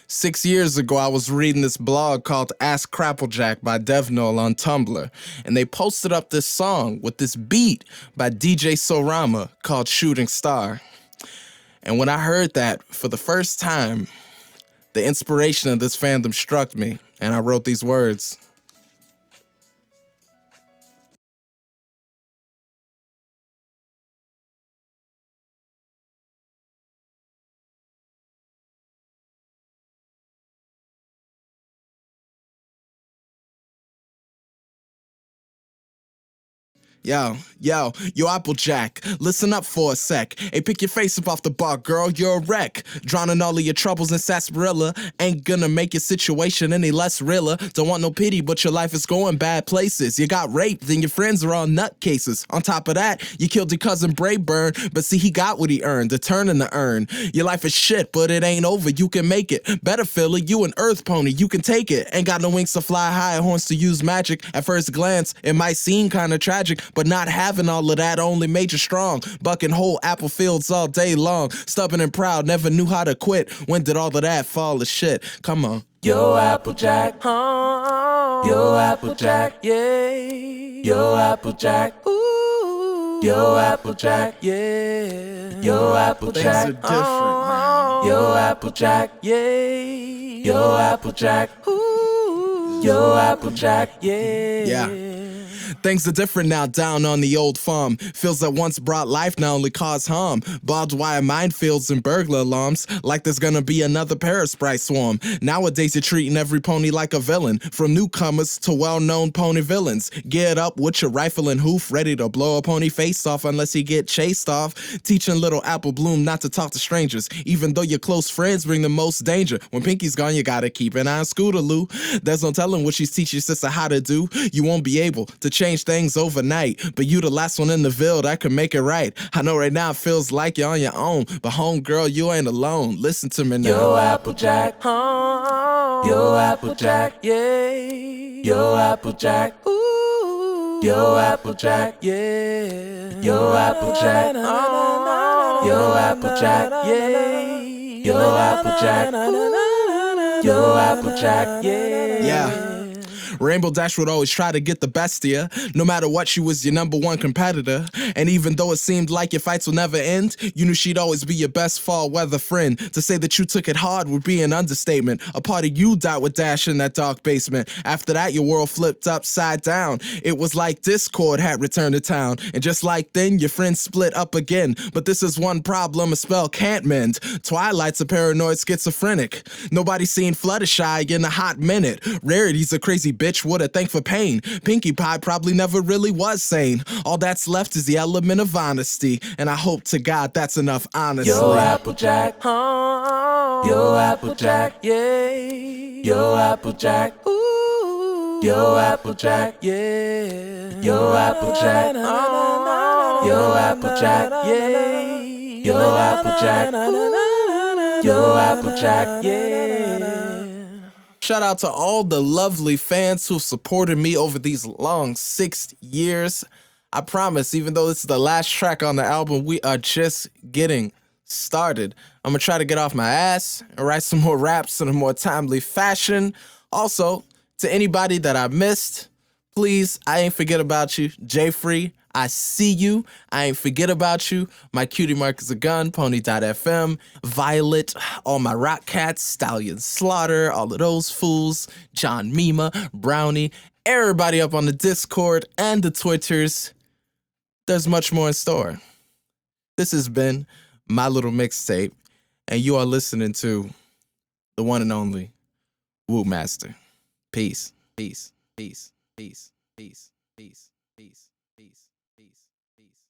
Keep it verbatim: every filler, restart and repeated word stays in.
Six years ago, I was reading this blog called Ask Crapplejack by DevNull on Tumblr, and they posted up this song with this beat by D J Sorama called Shooting Star. And when I heard that for the first time, the inspiration of this fandom struck me, and I wrote these words. Yo, yo, yo, Applejack, listen up for a sec. Hey, pick your face up off the bar, girl, you're a wreck. Drowning all of your troubles in sarsaparilla ain't gonna make your situation any less realer. Don't want no pity, but your life is going bad places. You got raped, and your friends are all nutcases. On top of that, you killed your cousin Brayburn, but see, he got what he earned, a turn in the urn. Your life is shit, but it ain't over, you can make it. Better feel it, you an earth pony, you can take it. Ain't got no wings to fly high, horns to use magic. At first glance, it might seem kinda tragic, but not having all of that only made you strong. Bucking whole apple fields all day long. Stubborn and proud, never knew how to quit. When did all of that fall to shit? Come on. Yo, Applejack, oh, yo, Applejack, yeah, yo, Applejack, ooh, yo, Applejack, yeah, yo, Applejack, Things are different now. yo, Applejack, yeah, yo, Applejack, ooh, yo, Applejack, yeah. Yeah. Things are different now down on the old farm. Fields that once brought life now only cause harm. Barbed wire minefields and burglar alarms. Like there's gonna be another Parasprite swarm. Nowadays you're treating every pony like a villain. From newcomers to well-known pony villains. Geared up with your rifle and hoof, ready to blow a pony face off unless you get chased off. Teaching little Apple Bloom not to talk to strangers. Even though your close friends bring the most danger. When Pinky's gone, you gotta keep an eye on Scootaloo. There's no telling what she's teaching your sister how to do. You won't be able to change things overnight, but you the last one in the ville that can make it right. I know right now it feels like you're on your own, but homegirl, you ain't alone. Listen to me now. Yo, Applejack, oh, yo, Applejack, yeah, yo, Applejack, ooh, yo, Applejack, yeah, yo, Applejack, oh, yo, Applejack, yeah, yo, Applejack, ooh, yo, Applejack, yeah. Yeah. Rainbow Dash would always try to get the best of you. No matter what, she was your number one competitor. And even though it seemed like your fights will never end, you knew she'd always be your best fall weather friend. To say that you took it hard would be an understatement. A part of you died with Dash in that dark basement. After that, your world flipped upside down. It was like Discord had returned to town. And just like then, your friends split up again. But this is one problem a spell can't mend. Twilight's a paranoid schizophrenic. Nobody's seen Fluttershy in a hot minute. Rarity's a crazy bitch with a thank for pain. Pinkie Pie probably never really was sane. All that's left is the element of honesty, and I hope to God that's enough honestly. Yo, Applejack, oh, yo, Applejack, yeah, yo, Applejack, ooh, yo, Applejack, yeah, yo, Applejack, oh, yo, Applejack, yeah, yo, Applejack, ooh, yo, Applejack, yeah. Shout out to all the lovely fans who supported me over these long six years. I promise, even though this is the last track on the album, we are just getting started. I'm gonna try to get off my ass and write some more raps in a more timely fashion. Also, to anybody that I missed, please, I ain't forget about you. J-Free, I see you. I ain't forget about you. My cutie mark is a gun, pony dot f m, Violet, all my rock cats, Stallion Slaughter, all of those fools, John Mima, Brownie, everybody up on the Discord and the Twitters. There's much more in store. This has been my little mixtape, and you are listening to the one and only Woo Master. Peace, peace, peace, peace, peace, peace, peace, peace, peace, peace.